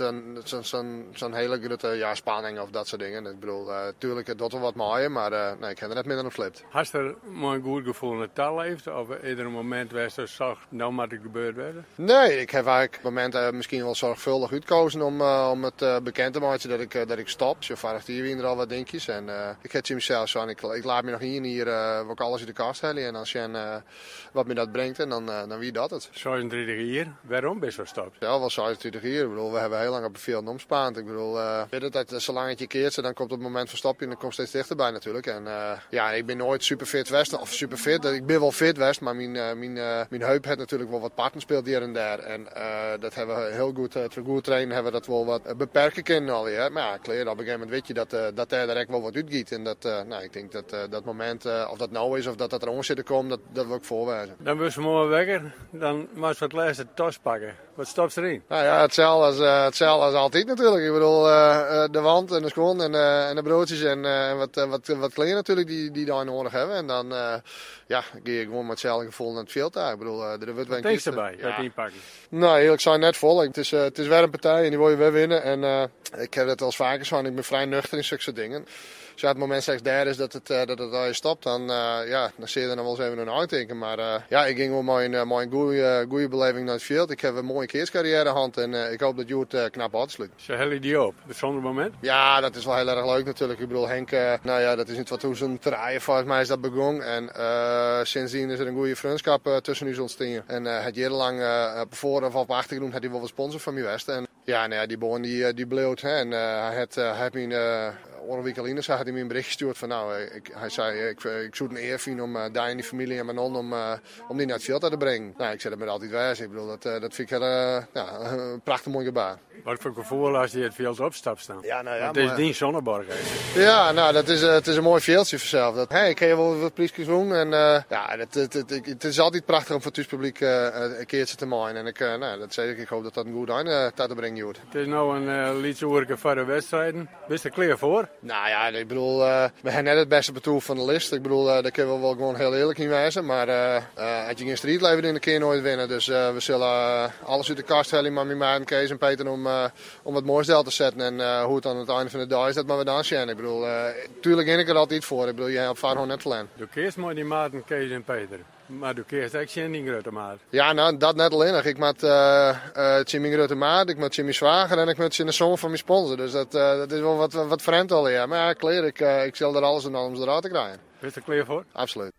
zo'n hele grote spanning of dat soort dingen. Ik bedoel, tuurlijk, het doet wel wat mooier, maar ik heb er net minder op slipt. Had er maar een goed gevoel in het alleven? Of ieder moment was er zag, nou moet het gebeurd worden? Nee, ik heb eigenlijk op het moment misschien wel zorgvuldig uitgekozen om het bekend te maken dat ik stop. Zo vaardig hier er al wat dingetjes. En ik heb mezelf zo, ik laat me nog hier ook alles in de kast halen. En als je wat me dat brengt en dan wie dat het. 36 jaar, waarom ben je gestopt? Ja, wel 26 jaar. Ik bedoel, we hebben heel lang op een veld omspaand. Ik bedoel, weet het, zolang het je keert, dan komt het moment van stopje en dan komt steeds dichterbij natuurlijk. En ik ben nooit super fit geweest, of super fit. Ik ben wel fit geweest, maar mijn heup heeft natuurlijk wel wat parten speelt hier en daar. En dat hebben we heel goed, goed trainen, hebben we dat wel wat beperken kunnen alweer. Maar ja, klaar, op een gegeven moment weet je dat daar echt wel wat uitgiet. En dat, ik denk dat moment, of dat nou is of dat er aan zit te komen, dat wil ik voorwijzen. Dan was je mooi wekker, dan moest je het laatste tas pakken. Wat stopt erin? Nou ja, hetzelfde als altijd natuurlijk. Ik bedoel, de wand en de schoen en de broodjes en wat kleren natuurlijk die daar nodig hebben. En dan ga je gewoon met hetzelfde gevoel naar het veld. Ik bedoel, er wordt wel een keer erbij, dat inpakken. Nou, eerlijk zijn net vol. Het is weer een partij en die wil je weer winnen. En ik heb het al eens vaker zo, ik ben vrij nuchter in zulke dingen. Als je het moment slechts derde is dat het al je stopt, dan zie je er nog wel eens even naar uitdenken. Maar ik ging wel mijn goede beleving naar het veld. Ik heb een mooie keerscarrière hand en ik hoop dat je het knap uitsluit. Zo hel je die op, bijzonder moment? Ja, dat is wel heel erg leuk natuurlijk. Ik bedoel, Henk, dat is niet wat toen te rijden volgens mij is dat begon. En sindsdien is er een goede vriendschap tussen ons ontstaan. En het jarenlang op voor of op achtergrond had hij wel een sponsor van mij geweest. En die boon die bleef. En hij had mijn Orwikkeline had hij me een bericht gestuurd van hij zei ik zoek een eer vinden om daar in die familie en mijn non om die naar het veld te brengen. Nou, ik zei dat met altijd wijs. Ik bedoel, dat vind ik een prachtig mooi gebaar. Wat voor gevoel als je het veld opstapt staan? Ja, nou ja. Het is Dien Sonneborg. Ja, nou, het is een mooi veldje vanzelf. Ik kan je wel wat priesjes doen. En het is altijd prachtig om voor het thuispubliek een keertje te maken. En dat zeg ik. Ik hoop dat dat een goed einde te brengen wordt. Het is nu een liedje voor de wedstrijden. Ben je er klaar voor? Nou ja, ik bedoel, we hebben net het beste betoel van de list. Ik bedoel, daar kunnen we wel gewoon heel eerlijk in wijzen. Maar had je geen strijdleven in de keer nooit winnen. Dus we zullen alles uit de kast halen met mijn maat Kees en Peter om het mooiste deel te zetten. En hoe het aan het einde van de dag is, dat maar we dan zien. Ik bedoel, tuurlijk ging ik er altijd voor. Ik bedoel, je hebt gewoon net verlenen. Doe eerst maar die maten Kees en Peter. Maar doe eerst echt geen grote maat. Ja, nou, dat net alleen nog. Ik moet mijn grote maat, ik moet mijn zwager en ik moet de zoon van mijn sponsor. Dus dat is wel wat vreemd al. Ja. Maar ja, klaar, ik zal er alles en alles eruit te krijgen. Ben je er klaar voor? Absoluut.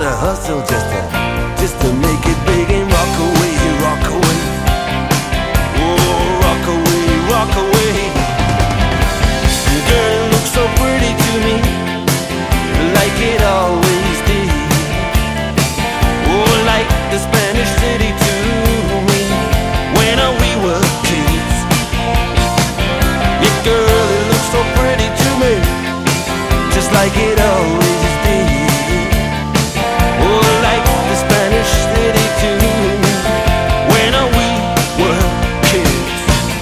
the hustle just to make it big and rock away, rock away. Oh, rock away, rock away. Girl, it looks so pretty to me, like it always did. Oh, like the Spanish city to me, when we were kids. Yeah, girl, it looks so pretty to me, just like it always did. Oh, like the Spanish city to me, when we were kids.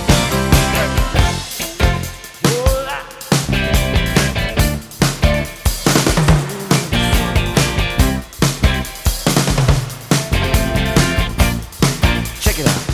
Check it out.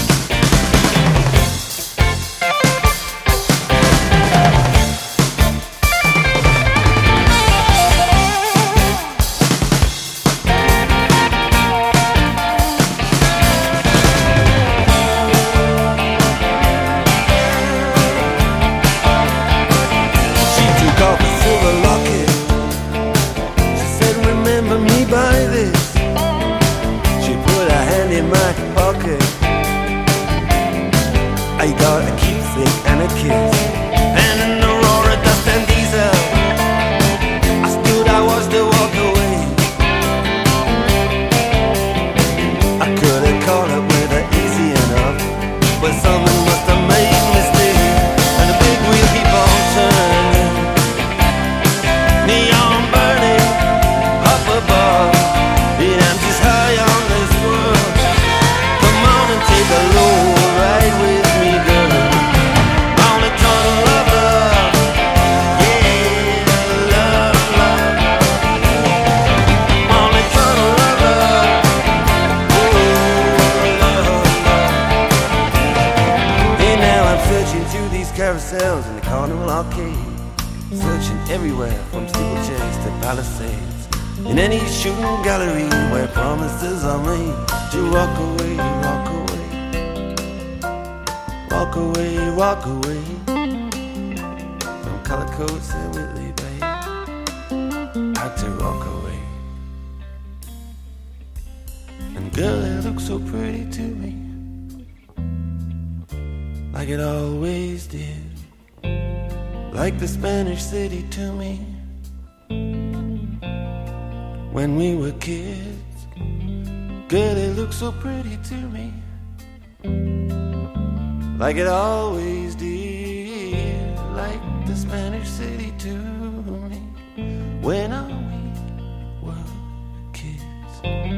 I got a keepsake and a kiss, and an Aurora dust and diesel. I stood, I was to walk away. I could have called it with her easy enough, but something must have made me stay. And the big wheel keep on turning, neon burning up above. And I'm just high on this world. Come on and take a load ride with me, girl. On a ton of love, love. Yeah, love, love. On a ton of love, love. Oh, love, love. And now I'm searching through these carousels in the Carnival Arcade, searching everywhere from steeplechase to Palisades, in any shooting gallery where promises are made to walk away, walk away, walk away, walk away from color coats and Whitley Bay. Had to walk away. And girl, it looks so pretty to me, like it always did, like the Spanish city to me, when we were kids. Girl, it looks so pretty to me, like it always did, like the Spanish city to me, when we were kids.